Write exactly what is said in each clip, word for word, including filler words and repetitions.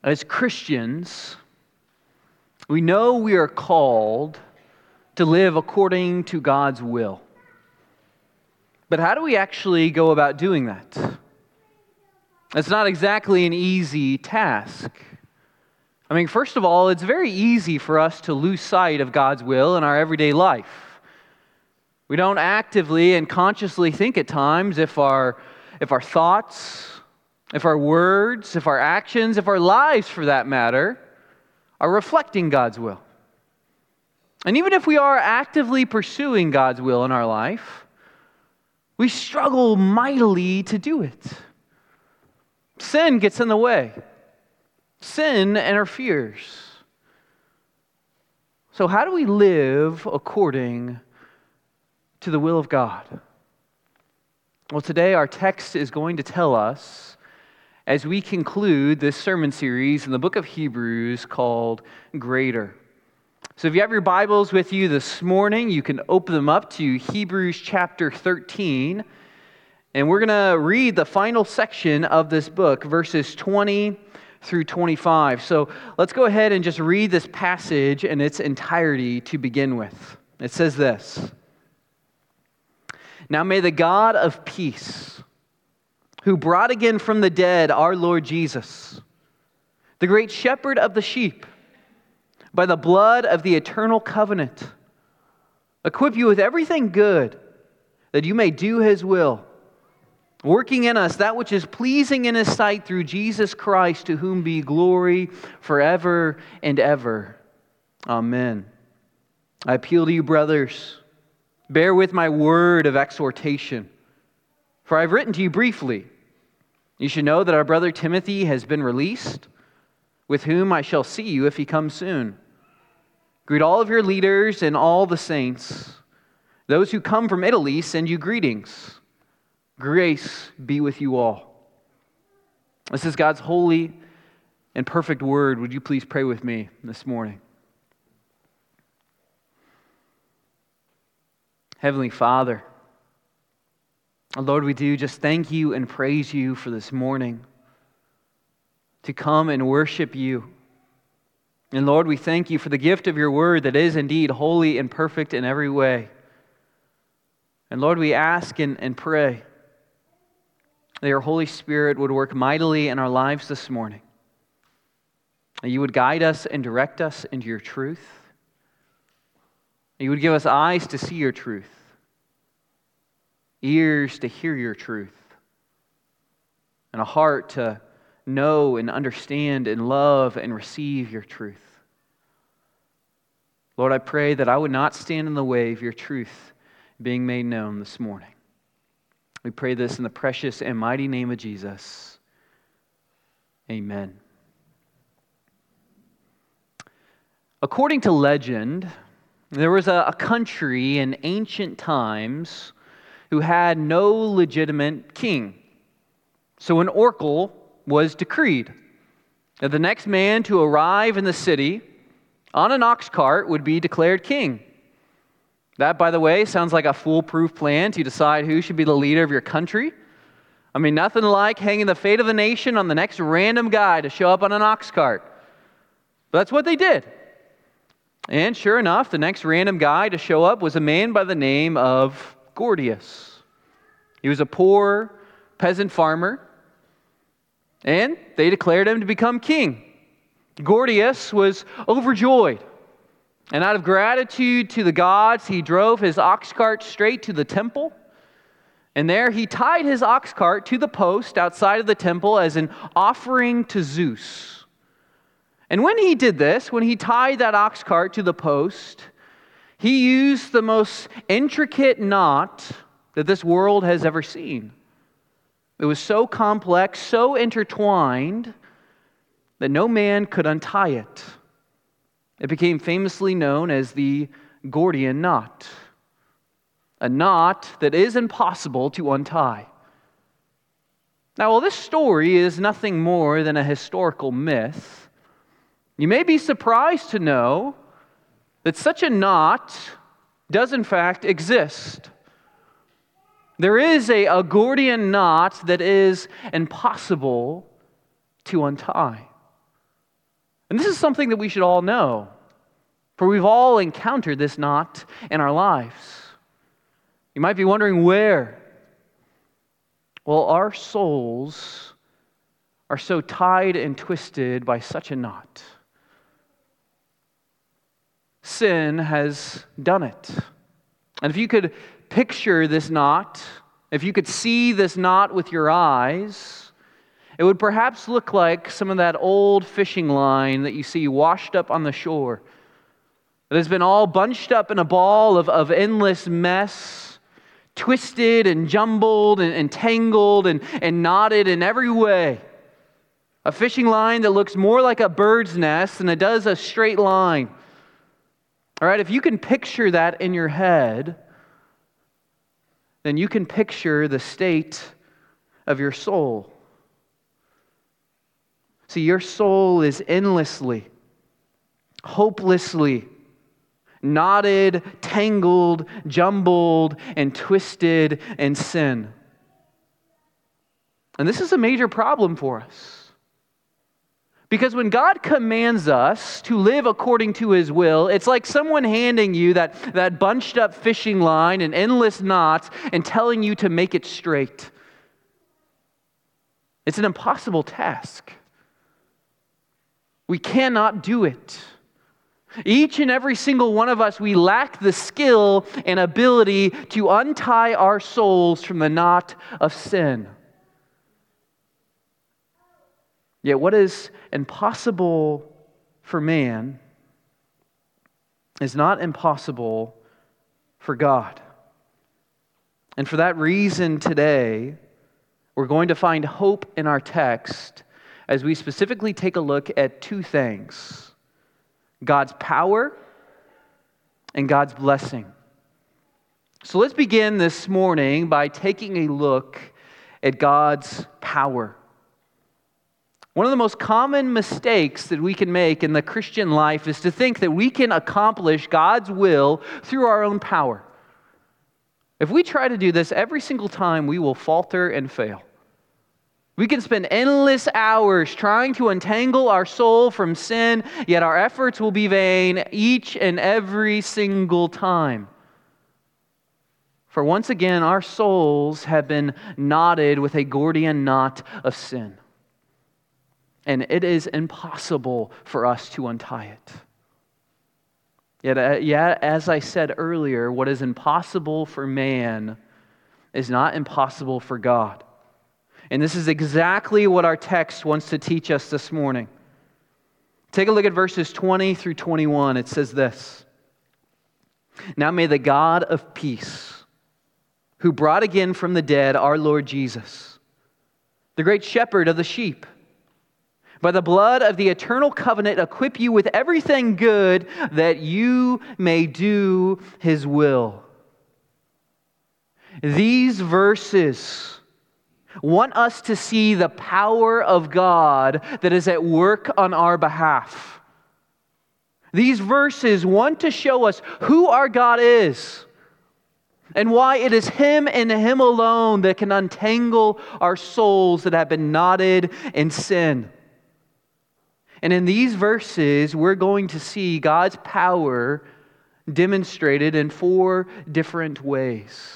As Christians, we know we are called to live according to God's will. But how do we actually go about doing that? It's not exactly an easy task. I mean, first of all, it's very easy for us to lose sight of God's will in our everyday life. We don't actively and consciously think at times if our, if our thoughts, if our words, if our actions, if our lives, for that matter, are reflecting God's will. And even if we are actively pursuing God's will in our life, we struggle mightily to do it. Sin gets in the way. Sin interferes. So how do we live according to the will of God? Well, today our text is going to tell us, as we conclude this sermon series in the book of Hebrews called Greater. So if you have your Bibles with you this morning, you can open them up to Hebrews chapter thirteen. And we're going to read the final section of this book, verses twenty through twenty-five. So let's go ahead and just read this passage in its entirety to begin with. It says this: "Now may the God of peace, who brought again from the dead our Lord Jesus, the great shepherd of the sheep, by the blood of the eternal covenant, equip you with everything good, that you may do His will, working in us that which is pleasing in His sight through Jesus Christ, to whom be glory forever and ever. Amen. I appeal to you, brothers, bear with my word of exhortation, for I have written to you briefly. You should know that our brother Timothy has been released, with whom I shall see you if he comes soon. Greet all of your leaders and all the saints. Those who come from Italy send you greetings. Grace be with you all." This is God's holy and perfect word. Would you please pray with me this morning? Heavenly Father, Lord, we do just thank you and praise you for this morning to come and worship you. And Lord, we thank you for the gift of your word that is indeed holy and perfect in every way. And Lord, we ask and, and pray that your Holy Spirit would work mightily in our lives this morning. That you would guide us and direct us into your truth. That you would give us eyes to see your truth, ears to hear your truth, and a heart to know and understand and love and receive your truth. Lord, I pray that I would not stand in the way of your truth being made known this morning. We pray this in the precious and mighty name of Jesus. Amen. According to legend, there was a, a country in ancient times who had no legitimate king. So an oracle was decreed that the next man to arrive in the city on an ox cart would be declared king. That, by the way, sounds like a foolproof plan to decide who should be the leader of your country. I mean, nothing like hanging the fate of the nation on the next random guy to show up on an ox cart. But that's what they did. And sure enough, the next random guy to show up was a man by the name of Gordius. He was a poor peasant farmer, and they declared him to become king. Gordius was overjoyed. And out of gratitude to the gods, he drove his ox cart straight to the temple. And there he tied his ox cart to the post outside of the temple as an offering to Zeus. And when he did this, when he tied that ox cart to the post, he used the most intricate knot that this world has ever seen. It was so complex, so intertwined, that no man could untie it. It became famously known as the Gordian knot, a knot that is impossible to untie. Now, while this story is nothing more than a historical myth, you may be surprised to know that such a knot does in fact exist. There is a, a Gordian knot that is impossible to untie. And this is something that we should all know, for we've all encountered this knot in our lives. You might be wondering where. Well, our souls are so tied and twisted by such a knot. Sin has done it. And if you could picture this knot, if you could see this knot with your eyes, it would perhaps look like some of that old fishing line that you see washed up on the shore. It has been all bunched up in a ball of, of endless mess, twisted and jumbled and, and tangled and, and knotted in every way. A fishing line that looks more like a bird's nest than it does a straight line. All right, if you can picture that in your head, then you can picture the state of your soul. See, your soul is endlessly, hopelessly knotted, tangled, jumbled, and twisted in sin. And this is a major problem for us. Because when God commands us to live according to His will, it's like someone handing you that, that bunched up fishing line and endless knots and telling you to make it straight. It's an impossible task. We cannot do it. Each and every single one of us, we lack the skill and ability to untie our souls from the knot of sin. Yet what is impossible for man is not impossible for God. And for that reason today, we're going to find hope in our text as we specifically take a look at two things: God's power and God's blessing. So let's begin this morning by taking a look at God's power. One of the most common mistakes that we can make in the Christian life is to think that we can accomplish God's will through our own power. If we try to do this every single time, we will falter and fail. We can spend endless hours trying to untangle our soul from sin, yet our efforts will be vain each and every single time. For once again, our souls have been knotted with a Gordian knot of sin. And it is impossible for us to untie it. Yet, uh, yeah, as I said earlier, what is impossible for man is not impossible for God. And this is exactly what our text wants to teach us this morning. Take a look at verses twenty through twenty-one. It says this: "Now may the God of peace, who brought again from the dead our Lord Jesus, the great shepherd of the sheep, by the blood of the eternal covenant, equip you with everything good that you may do His will." These verses want us to see the power of God that is at work on our behalf. These verses want to show us who our God is and why it is Him and Him alone that can untangle our souls that have been knotted in sin. And in these verses, we're going to see God's power demonstrated in four different ways.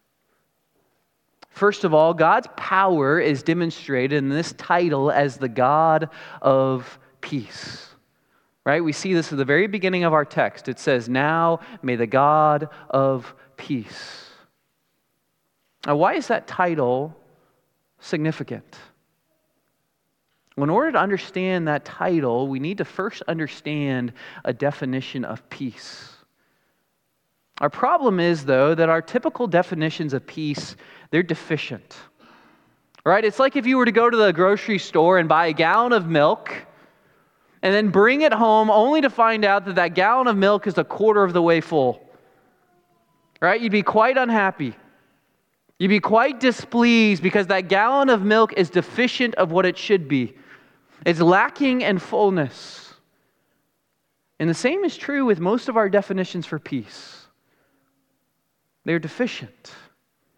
First of all, God's power is demonstrated in this title as the God of peace. Right? We see this at the very beginning of our text. It says, "Now may the God of peace." Now, why is that title significant? Well, in order to understand that title, we need to first understand a definition of peace. Our problem is, though, that our typical definitions of peace, they're deficient. Right? It's like if you were to go to the grocery store and buy a gallon of milk and then bring it home only to find out that that gallon of milk is a quarter of the way full. Right? You'd be quite unhappy. You'd be quite displeased because that gallon of milk is deficient of what it should be. It's lacking in fullness. And the same is true with most of our definitions for peace. They're deficient.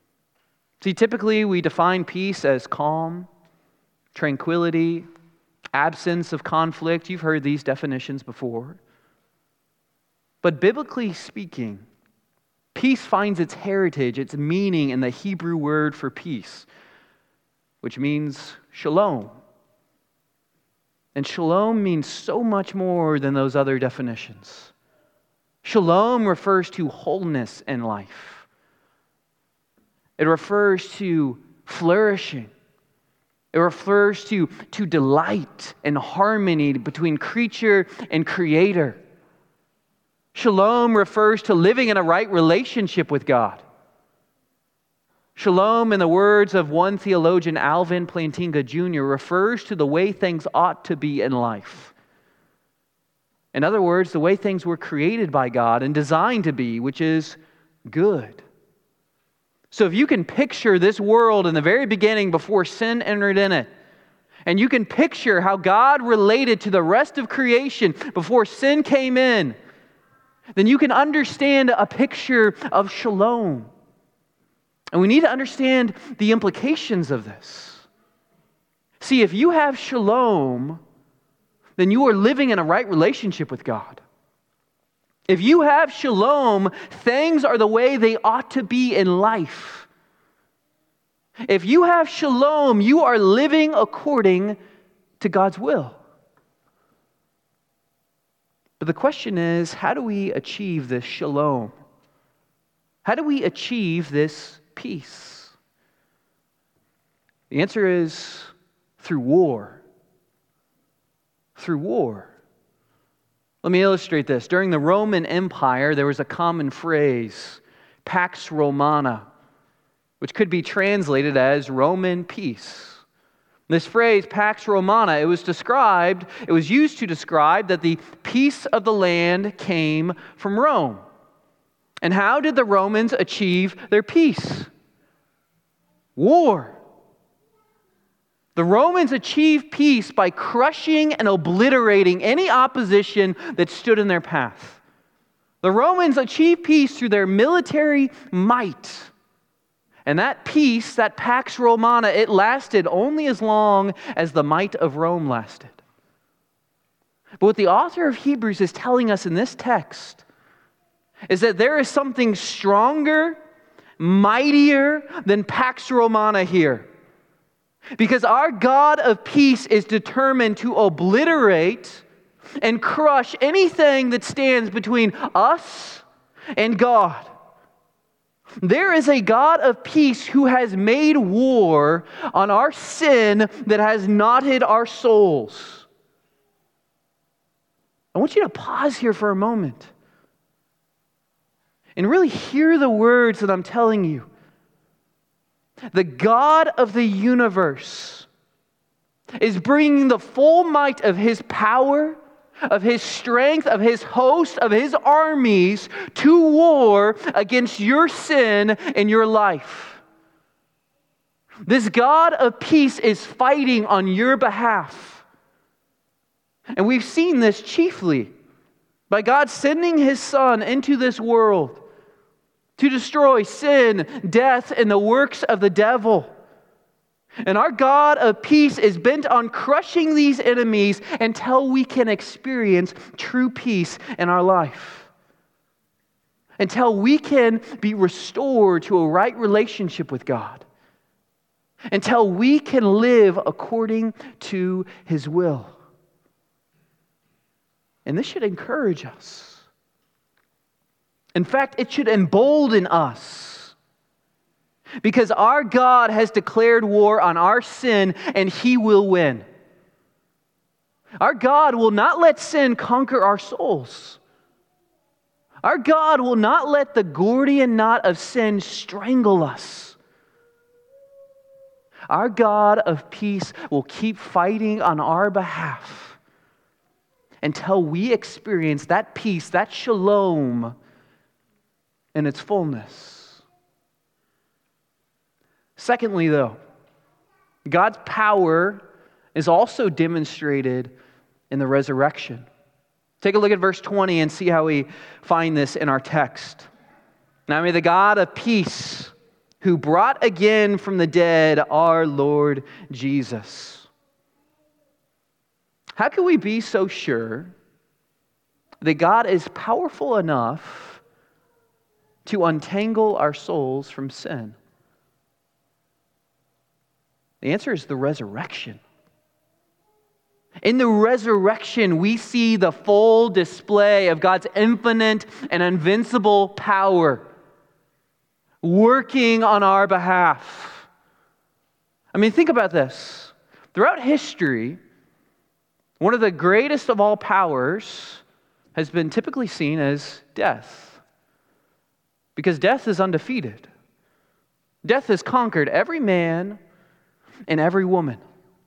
See, typically we define peace as calm, tranquility, absence of conflict. You've heard these definitions before. But biblically speaking, peace finds its heritage, its meaning in the Hebrew word for peace, which means shalom. And shalom means so much more than those other definitions. Shalom refers to wholeness in life. It refers to flourishing. It refers to, to delight and harmony between creature and creator. Shalom refers to living in a right relationship with God. Shalom, in the words of one theologian, Alvin Plantinga Junior, refers to the way things ought to be in life. In other words, the way things were created by God and designed to be, which is good. So if you can picture this world in the very beginning before sin entered in it, and you can picture how God related to the rest of creation before sin came in, then you can understand a picture of shalom. And we need to understand the implications of this. See, if you have shalom, then you are living in a right relationship with God. If you have shalom, things are the way they ought to be in life. If you have shalom, you are living according to God's will. But the question is, how do we achieve this shalom? How do we achieve this peace? The answer is through war. Through war. Let me illustrate this. During the Roman Empire, there was a common phrase, Pax Romana, which could be translated as Roman peace. This phrase, Pax Romana, it was described, it was used to describe that the peace of the land came from Rome. And how did the Romans achieve their peace? War. The Romans achieved peace by crushing and obliterating any opposition that stood in their path. The Romans achieved peace through their military might. And that peace, that Pax Romana, it lasted only as long as the might of Rome lasted. But what the author of Hebrews is telling us in this text is that there is something stronger, mightier than Pax Romana here. Because our God of peace is determined to obliterate and crush anything that stands between us and God. There is a God of peace who has made war on our sin that has knotted our souls. I want you to pause here for a moment and really hear the words that I'm telling you. The God of the universe is bringing the full might of His power, of His strength, of His host, of His armies to war against your sin in your life. This God of peace is fighting on your behalf. And we've seen this chiefly by God sending His Son into this world to destroy sin, death, and the works of the devil. And our God of peace is bent on crushing these enemies until we can experience true peace in our life. Until we can be restored to a right relationship with God. Until we can live according to His will. And this should encourage us. In fact, it should embolden us. Because our God has declared war on our sin and He will win. Our God will not let sin conquer our souls. Our God will not let the Gordian knot of sin strangle us. Our God of peace will keep fighting on our behalf until we experience that peace, that shalom, in its fullness. Secondly, though, God's power is also demonstrated in the resurrection. Take a look at verse twenty and see how we find this in our text. Now may the God of peace, who brought again from the dead our Lord Jesus. How can we be so sure that God is powerful enough to untangle our souls from sin? The answer is the resurrection. In the resurrection, we see the full display of God's infinite and invincible power working on our behalf. I mean, think about this. Throughout history, one of the greatest of all powers has been typically seen as death, because death is undefeated. Death has conquered every man and every woman.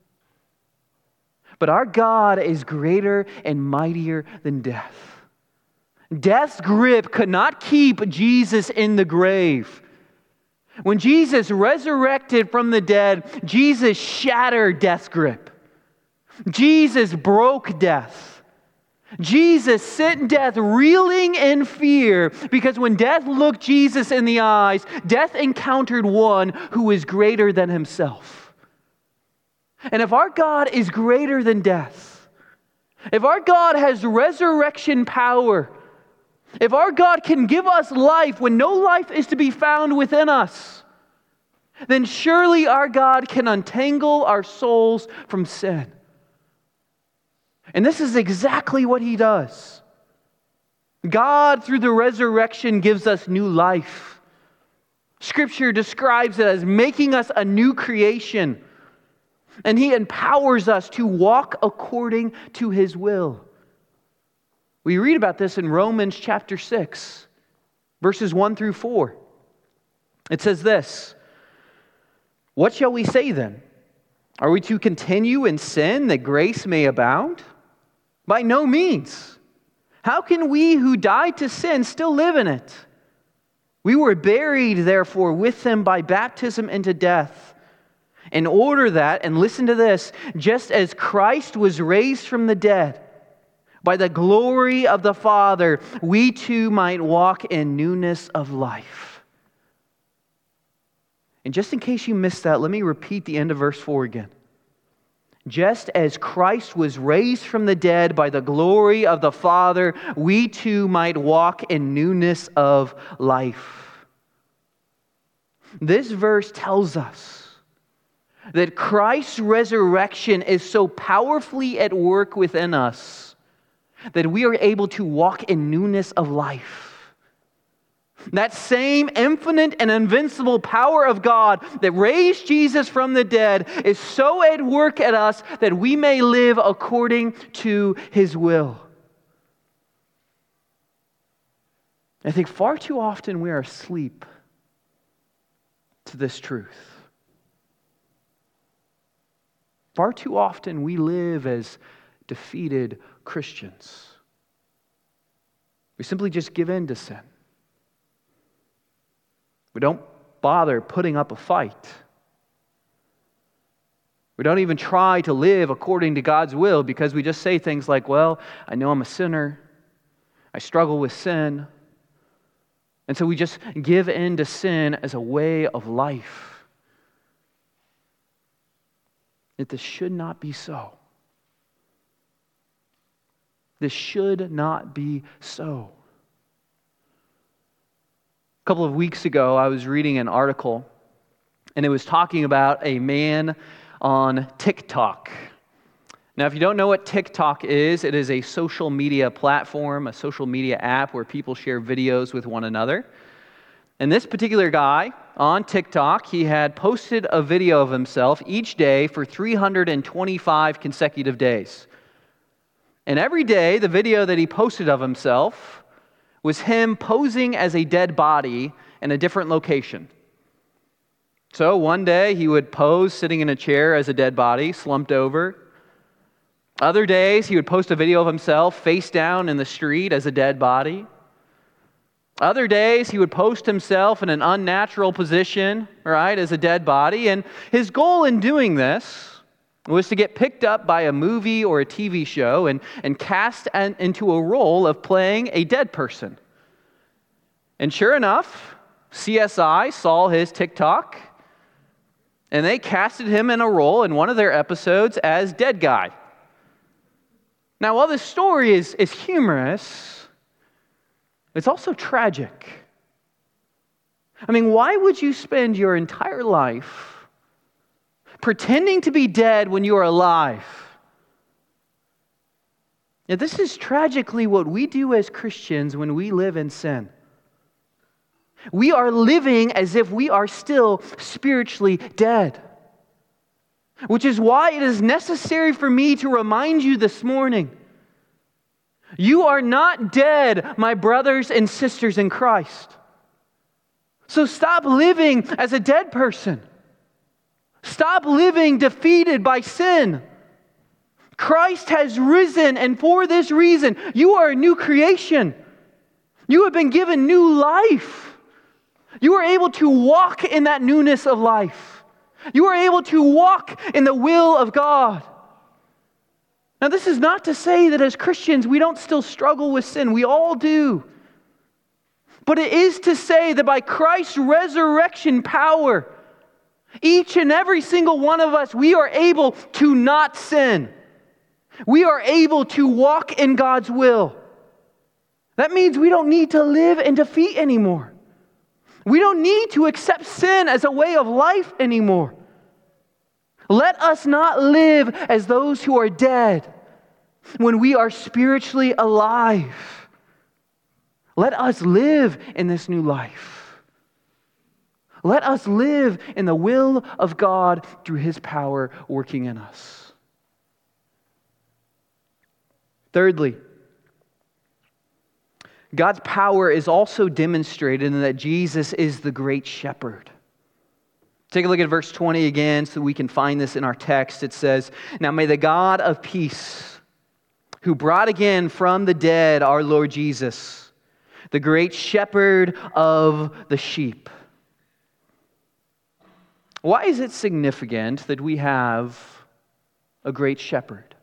But our God is greater and mightier than death. Death's grip could not keep Jesus in the grave. When Jesus resurrected from the dead, Jesus shattered death's grip. Jesus broke death. Jesus sent death reeling in fear, because when death looked Jesus in the eyes, death encountered one who is greater than himself. And if our God is greater than death, if our God has resurrection power, if our God can give us life when no life is to be found within us, then surely our God can untangle our souls from sin. And this is exactly what He does. God, through the resurrection, gives us new life. Scripture describes it as making us a new creation. And He empowers us to walk according to His will. We read about this in Romans chapter six, verses one through four. It says this: "What shall we say then? Are we to continue in sin that grace may abound? By no means. How can we who died to sin still live in it? We were buried, therefore, with Him by baptism into death, in order that," and listen to this, "just as Christ was raised from the dead by the glory of the Father, we too might walk in newness of life." And just in case you missed that, let me repeat the end of verse four again. "Just as Christ was raised from the dead by the glory of the Father, we too might walk in newness of life." This verse tells us that Christ's resurrection is so powerfully at work within us that we are able to walk in newness of life. That same infinite and invincible power of God that raised Jesus from the dead is so at work at us that we may live according to His will. I think far too often we are asleep to this truth. Far too often we live as defeated Christians. We simply just give in to sin. We don't bother putting up a fight. We don't even try to live according to God's will, because we just say things like, well, I know I'm a sinner. I struggle with sin. And so we just give in to sin as a way of life. Yet this should not be so. This should not be so. A couple of weeks ago, I was reading an article, and it was talking about a man on TikTok. Now, if you don't know what TikTok is, it is a social media platform, a social media app where people share videos with one another. And this particular guy on TikTok, he had posted a video of himself each day for three hundred twenty-five consecutive days. And every day, the video that he posted of himself was him posing as a dead body in a different location. So one day, he would pose sitting in a chair as a dead body, slumped over. Other days, he would post a video of himself face down in the street as a dead body. Other days, he would post himself in an unnatural position, right, as a dead body. And his goal in doing this was to get picked up by a movie or a T V show and, and cast an, into a role of playing a dead person. And sure enough, C S I saw his TikTok, and they casted him in a role in one of their episodes as dead guy. Now, while this story is, is humorous, it's also tragic. I mean, why would you spend your entire life pretending to be dead when you are alive? Now, this is tragically what we do as Christians when we live in sin. We are living as if we are still spiritually dead. Which is why it is necessary for me to remind you this morning, you are not dead, my brothers and sisters in Christ. So stop living as a dead person. Stop living defeated by sin. Christ has risen, and for this reason, you are a new creation. You have been given new life. You are able to walk in that newness of life. You are able to walk in the will of God. Now, this is not to say that as Christians we don't still struggle with sin. We all do. But it is to say that by Christ's resurrection power, each and every single one of us, we are able to not sin. We are able to walk in God's will. That means we don't need to live in defeat anymore. We don't need to accept sin as a way of life anymore. Let us not live as those who are dead when we are spiritually alive. Let us live in this new life. Let us live in the will of God through His power working in us. Thirdly, God's power is also demonstrated in that Jesus is the great shepherd. Take a look at verse twenty again so we can find this in our text. It says, "Now may the God of peace, who brought again from the dead our Lord Jesus, the great shepherd of the sheep." Why is it significant that we have a great shepherd?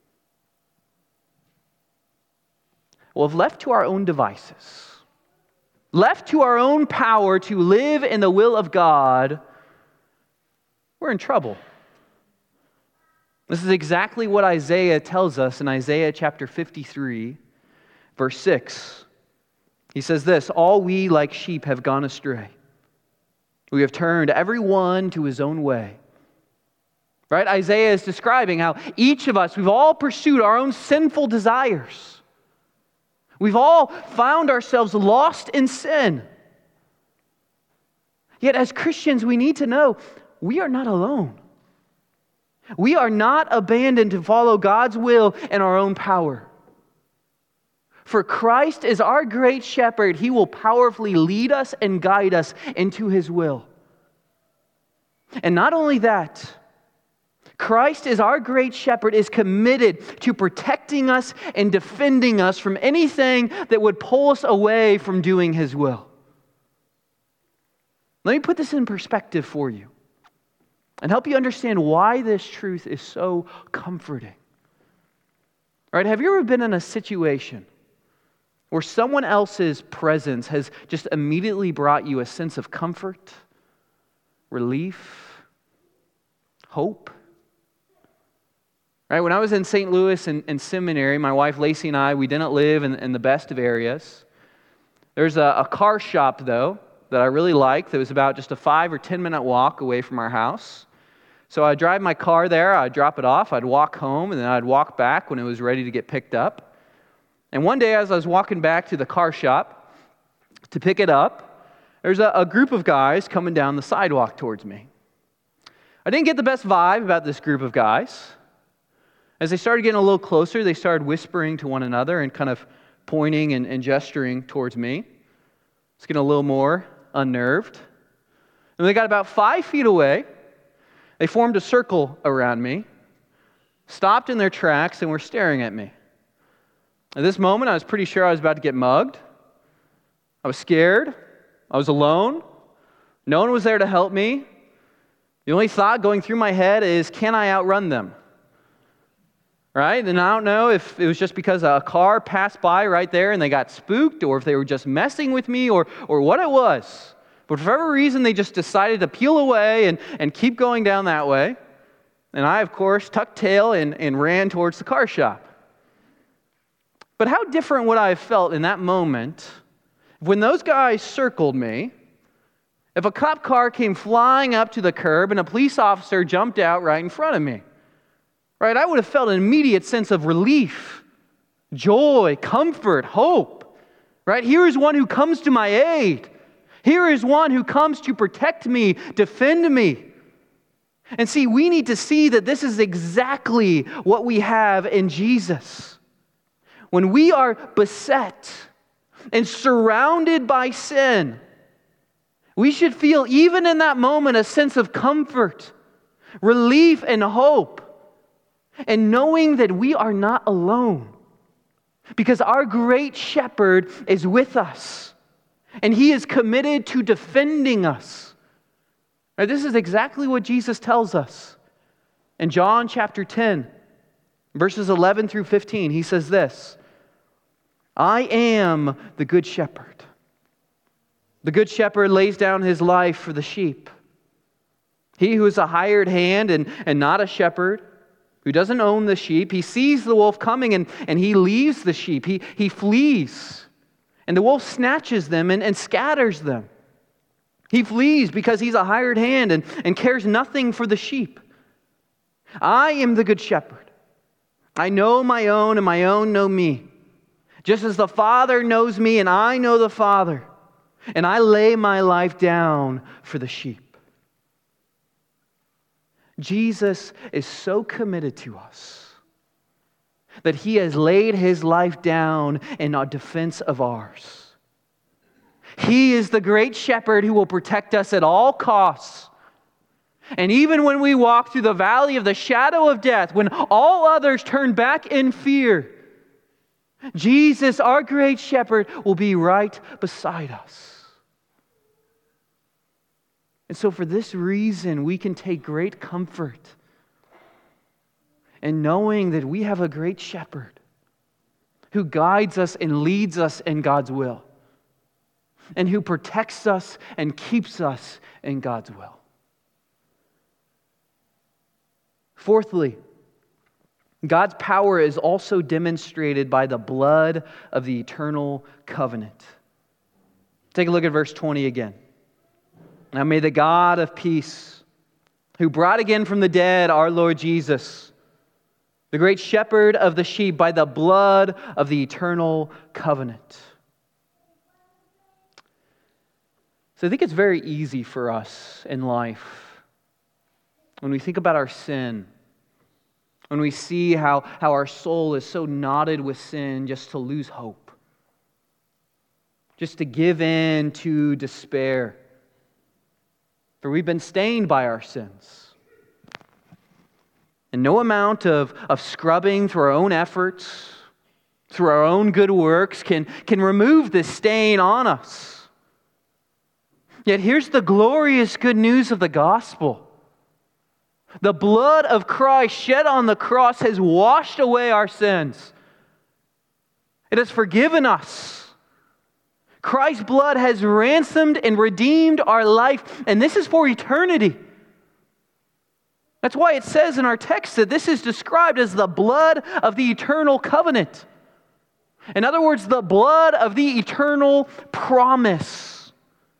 Well, if left to our own devices, left to our own power to live in the will of God, we're in trouble. This is exactly what Isaiah tells us in Isaiah chapter fifty-three, verse six. He says this, "All we like sheep have gone astray. We have turned every one to his own way." Right? Isaiah is describing how each of us, we've all pursued our own sinful desires. We've all found ourselves lost in sin. Yet as Christians, we need to know we are not alone. We are not abandoned to follow God's will and our own power. For Christ is our great shepherd. He will powerfully lead us and guide us into His will. And not only that, Christ is our great shepherd, is committed to protecting us and defending us from anything that would pull us away from doing His will. Let me put this in perspective for you and help you understand why this truth is so comforting. All right, have you ever been in a situation where someone else's presence has just immediately brought you a sense of comfort, relief, hope? Right, when I was in Saint Louis in, in seminary, my wife Lacey and I, we didn't live in, in the best of areas. There's a, a car shop, though, that I really liked that was about just a five or ten minute walk away from our house. So I'd drive my car there, I'd drop it off, I'd walk home, and then I'd walk back when it was ready to get picked up. And one day as I was walking back to the car shop to pick it up, there's a, a group of guys coming down the sidewalk towards me. I didn't get the best vibe about this group of guys. As they started getting a little closer, they started whispering to one another and kind of pointing and, and gesturing towards me. It's getting a little more unnerved. And they got about five feet away. They formed a circle around me, stopped in their tracks, and were staring at me. At this moment, I was pretty sure I was about to get mugged. I was scared. I was alone. No one was there to help me. The only thought going through my head is, can I outrun them? Right? And I don't know if it was just because a car passed by right there and they got spooked, or if they were just messing with me, or, or what it was. But for whatever reason, they just decided to peel away and, and keep going down that way. And I, of course, tucked tail and, and ran towards the car shop. But how different would I have felt in that moment when those guys circled me, if a cop car came flying up to the curb and a police officer jumped out right in front of me? Right? I would have felt an immediate sense of relief, joy, comfort, hope. Right? Here is one who comes to my aid. Here is one who comes to protect me, defend me. And see, we need to see that this is exactly what we have in Jesus. When we are beset and surrounded by sin, we should feel, even in that moment, a sense of comfort, relief, and hope. And knowing that we are not alone, because our great shepherd is with us, and he is committed to defending us. Now, this is exactly what Jesus tells us. In John chapter ten, verses eleven through fifteen, he says this, I am the good shepherd. The good shepherd lays down his life for the sheep. He who is a hired hand and, and not a shepherd, who doesn't own the sheep, he sees the wolf coming and, and he leaves the sheep. He, he flees. And the wolf snatches them and, and scatters them. He flees because he's a hired hand and, and cares nothing for the sheep. I am the good shepherd. I know my own and my own know me. Just as the Father knows me and I know the Father. And I lay my life down for the sheep. Jesus is so committed to us that he has laid his life down in our defense of ours. He is the great shepherd who will protect us at all costs. And even when we walk through the valley of the shadow of death, when all others turn back in fear, Jesus, our great shepherd, will be right beside us. And so for this reason, we can take great comfort in knowing that we have a great shepherd who guides us and leads us in God's will, and who protects us and keeps us in God's will. Fourthly, God's power is also demonstrated by the blood of the eternal covenant. Take a look at verse twenty again. Now may the God of peace, who brought again from the dead our Lord Jesus, the great shepherd of the sheep, by the blood of the eternal covenant. So I think it's very easy for us in life, when we think about our sin, when we see how, how our soul is so knotted with sin, just to lose hope, just to give in to despair. For we've been stained by our sins. And no amount of, of scrubbing through our own efforts, through our own good works, can, can remove this stain on us. Yet here's the glorious good news of the gospel. The blood of Christ shed on the cross has washed away our sins. It has forgiven us. Christ's blood has ransomed and redeemed our life, and this is for eternity. That's why it says in our text that this is described as the blood of the eternal covenant. In other words, the blood of the eternal promise.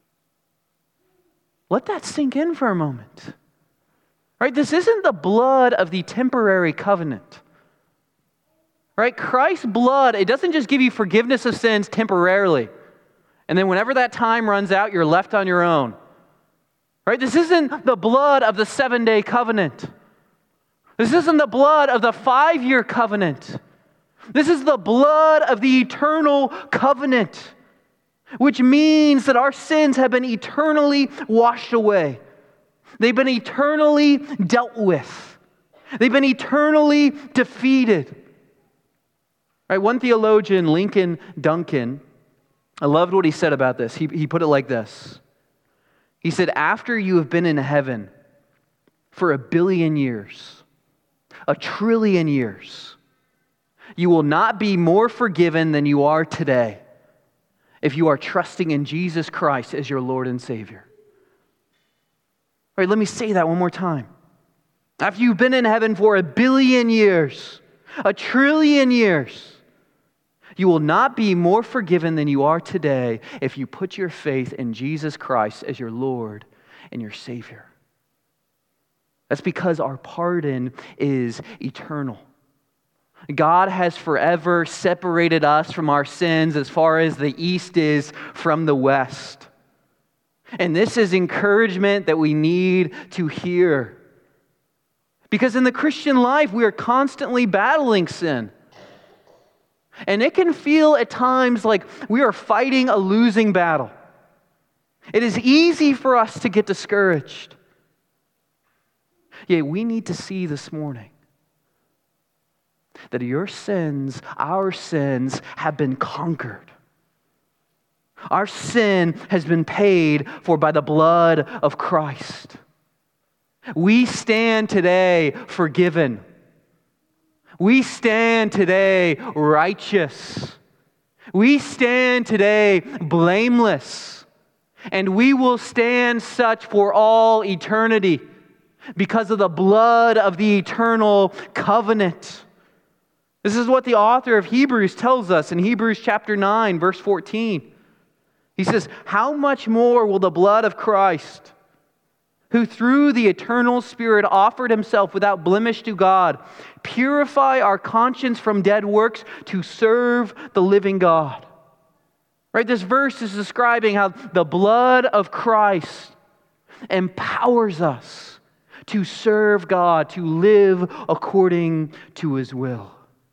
Let that sink in for a moment. Right? This isn't the blood of the temporary covenant. Right? Christ's blood, it doesn't just give you forgiveness of sins temporarily. And then whenever that time runs out, you're left on your own. Right? This isn't the blood of the seven-day covenant. This isn't the blood of the five-year covenant. This is the blood of the eternal covenant, which means that our sins have been eternally washed away. They've been eternally dealt with. They've been eternally defeated. Right? One theologian, Lincoln Duncan, I loved what he said about this. He, he put it like this. He said, after you have been in heaven for a billion years, a trillion years, you will not be more forgiven than you are today if you are trusting in Jesus Christ as your Lord and Savior. All right, let me say that one more time. After you've been in heaven for a billion years, a trillion years, You will not be more forgiven than you are today if you put your faith in Jesus Christ as your Lord and your Savior. That's because our pardon is eternal. God has forever separated us from our sins as far as the east is from the west. And this is encouragement that we need to hear. Because in the Christian life, we are constantly battling sin. And it can feel at times like we are fighting a losing battle. It is easy for us to get discouraged. Yet we need to see this morning that your sins, our sins, have been conquered. Our sin has been paid for by the blood of Christ. We stand today forgiven. We stand today righteous. We stand today blameless. And we will stand such for all eternity because of the blood of the eternal covenant. This is what the author of Hebrews tells us in Hebrews chapter nine, verse fourteen. He says, "How much more will the blood of Christ, who through the eternal Spirit offered himself without blemish to God, purify our conscience from dead works to serve the living God?" Right? This verse is describing how the blood of Christ empowers us to serve God, to live according to His will.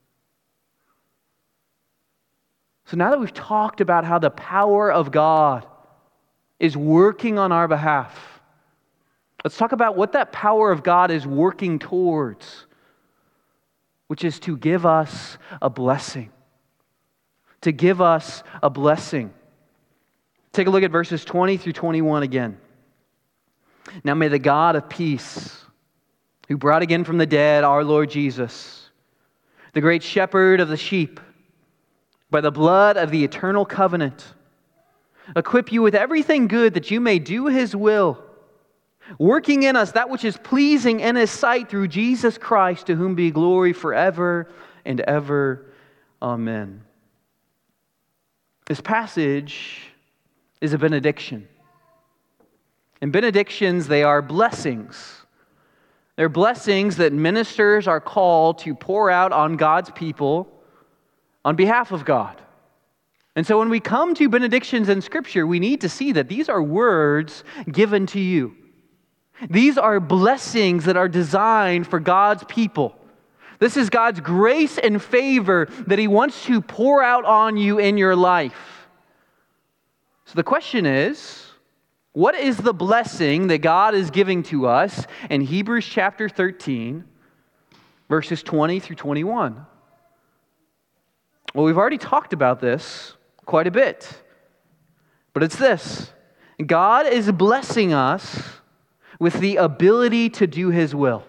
So now that we've talked about how the power of God is working on our behalf, let's talk about what that power of God is working towards, which is to give us a blessing. To give us a blessing. Take a look at verses twenty through twenty-one again. "Now may the God of peace, who brought again from the dead our Lord Jesus, the great shepherd of the sheep, by the blood of the eternal covenant, equip you with everything good that you may do His will, working in us that which is pleasing in His sight through Jesus Christ, to whom be glory forever and ever. Amen." This passage is a benediction. And benedictions, they are blessings. They're blessings that ministers are called to pour out on God's people on behalf of God. And so when we come to benedictions in Scripture, we need to see that these are words given to you. These are blessings that are designed for God's people. This is God's grace and favor that He wants to pour out on you in your life. So the question is, what is the blessing that God is giving to us in Hebrews chapter thirteen, verses twenty through twenty-one? Well, we've already talked about this quite a bit. But it's this: God is blessing us with the ability to do His will.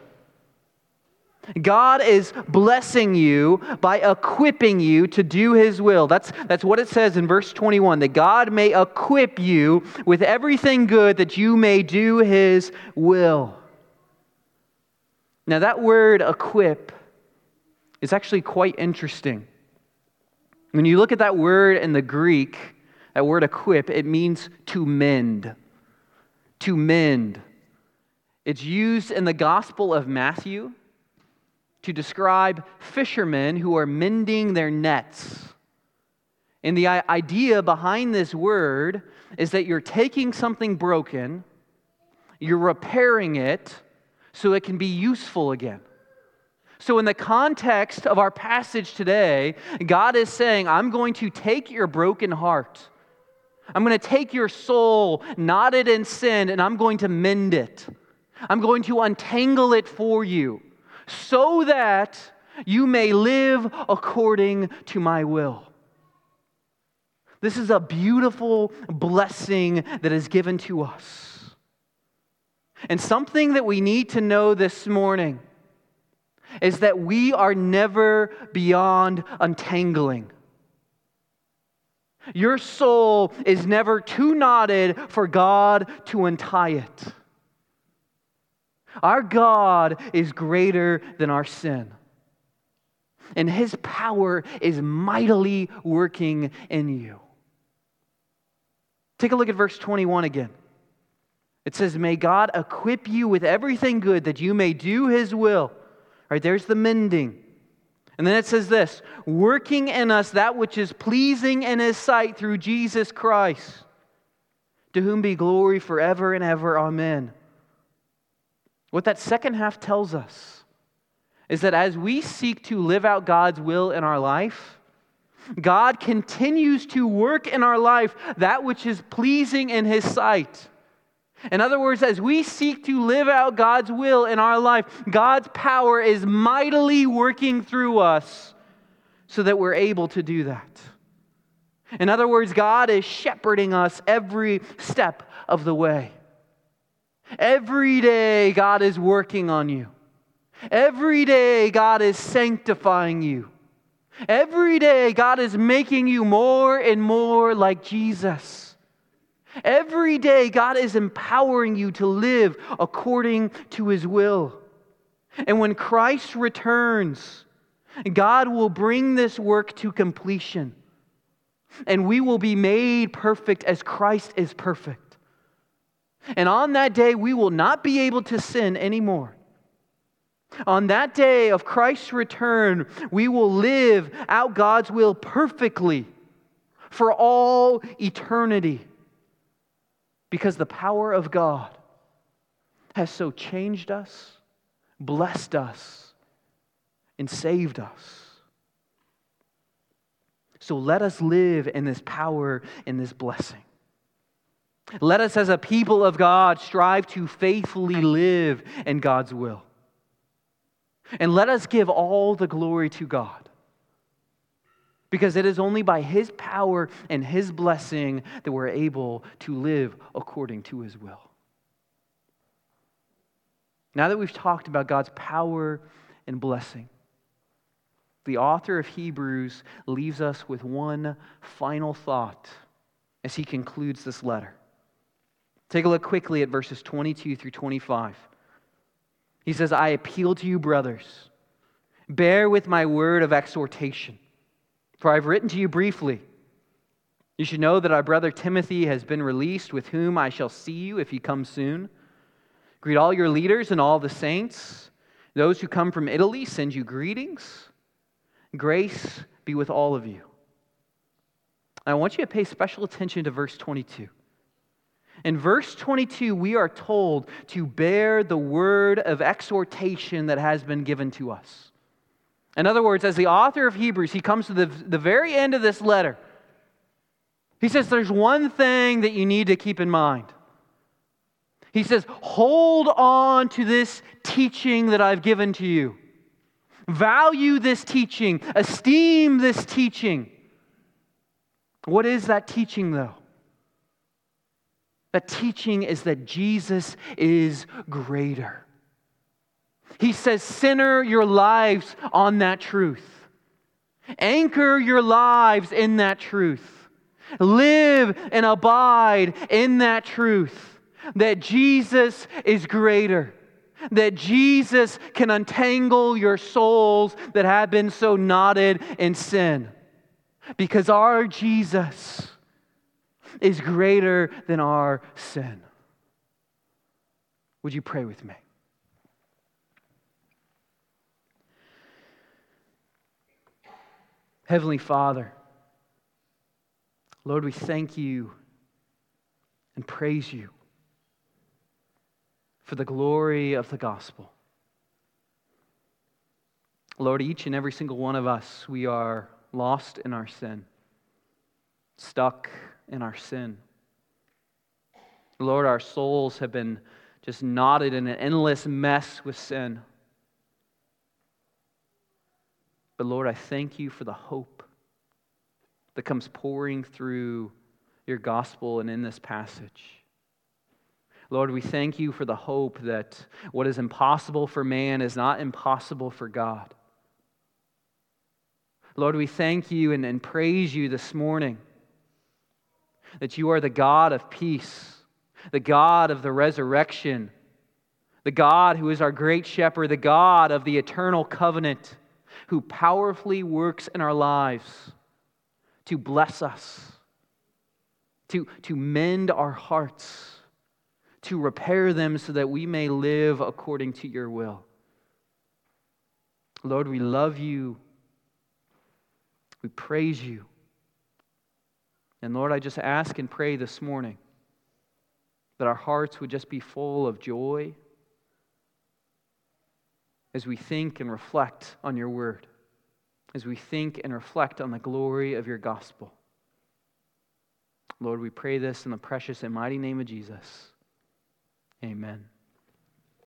God is blessing you by equipping you to do His will. That's, that's what it says in verse twenty-one, that God may equip you with everything good that you may do His will. Now that word equip is actually quite interesting. When you look at that word in the Greek, that word equip, it means to mend. To mend. It's used in the Gospel of Matthew to describe fishermen who are mending their nets. And the idea behind this word is that you're taking something broken, you're repairing it so it can be useful again. So in the context of our passage today, God is saying, I'm going to take your broken heart. I'm going to take your soul knotted in sin, and I'm going to mend it. I'm going to untangle it for you so that you may live according to my will. This is a beautiful blessing that is given to us. And something that we need to know this morning is that we are never beyond untangling. Your soul is never too knotted for God to untie it. Our God is greater than our sin. and His power is mightily working in you. Take a look at verse twenty-one again. It says, may God equip you with everything good that you may do His will. All right, there's the mending. And then it says this, working in us that which is pleasing in His sight through Jesus Christ, to whom be glory forever and ever. Amen. What that second half tells us is that as we seek to live out God's will in our life, God continues to work in our life that which is pleasing in His sight. In other words, as we seek to live out God's will in our life, God's power is mightily working through us so that we're able to do that. In other words, God is shepherding us every step of the way. Every day, God is working on you. Every day, God is sanctifying you. Every day, God is making you more and more like Jesus. Every day, God is empowering you to live according to His will. And when Christ returns, God will bring this work to completion. And we will be made perfect as Christ is perfect. And on that day, we will not be able to sin anymore. On that day of Christ's return, we will live out God's will perfectly for all eternity. Because the power of God has so changed us, blessed us, and saved us. So let us live in this power and this blessing. Let us as a people of God strive to faithfully live in God's will. And let us give all the glory to God. Because it is only by His power and His blessing that we're able to live according to His will. Now that we've talked about God's power and blessing, the author of Hebrews leaves us with one final thought as he concludes this letter. Take a look quickly at verses twenty-two through twenty-five. He says, I appeal to you, brothers, bear with my word of exhortation. For I've written to you briefly. You should know that our brother Timothy has been released, with whom I shall see you if he comes soon. Greet all your leaders and all the saints. Those who come from Italy send you greetings. Grace be with all of you. I want you to pay special attention to verse twenty-two. In verse twenty-two, we are told to bear the word of exhortation that has been given to us. In other words, as the author of Hebrews, he comes to the, the very end of this letter. He says there's one thing that you need to keep in mind. He says, hold on to this teaching that I've given to you. Value this teaching. Esteem this teaching. What is that teaching, though? That teaching is that Jesus is greater. He says, center your lives on that truth. Anchor your lives in that truth. Live and abide in that truth. That Jesus is greater. That Jesus can untangle your souls that have been so knotted in sin. Because our Jesus is greater than our sin. Would you pray with me? Heavenly Father, Lord, we thank you and praise you for the glory of the gospel. Lord, each and every single one of us, we are lost in our sin, stuck in our sin. Lord, our souls have been just knotted in an endless mess with sin. But Lord, I thank you for the hope that comes pouring through your gospel and in this passage. Lord, we thank you for the hope that what is impossible for man is not impossible for God. Lord, we thank you and, and praise you this morning that you are the God of peace, the God of the resurrection, the God who is our great shepherd, the God of the eternal covenant, who powerfully works in our lives to bless us, to, to mend our hearts, to repair them so that we may live according to your will. Lord, we love you. We praise you. And Lord, I just ask and pray this morning that our hearts would just be full of joy as we think and reflect on your word, as we think and reflect on the glory of your gospel. Lord, we pray this in the precious and mighty name of Jesus. Amen.